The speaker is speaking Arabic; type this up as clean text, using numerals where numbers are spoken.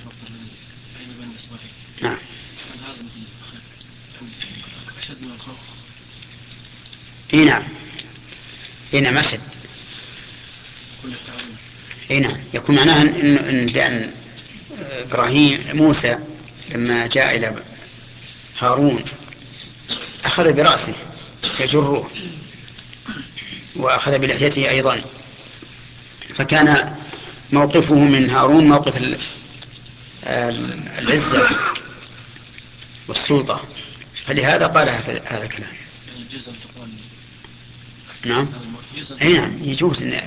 أفضل من بين بني إسرائيل. نعم. هذا مثل يعني أشد من الخوف. اي نعم، اي نعم أشد. كل التعليم. اي نعم، يكون معناها لأن إبراهيم موسى لما جاء إلى هارون أخذ برأسه يجره وأخذ بلحيته أيضا، فكان موقفه من هارون موقف العزة والسلطة، فلهذا قال هذا الكلام. يعني يجوز أن تقول. نعم. أي نعم يجوز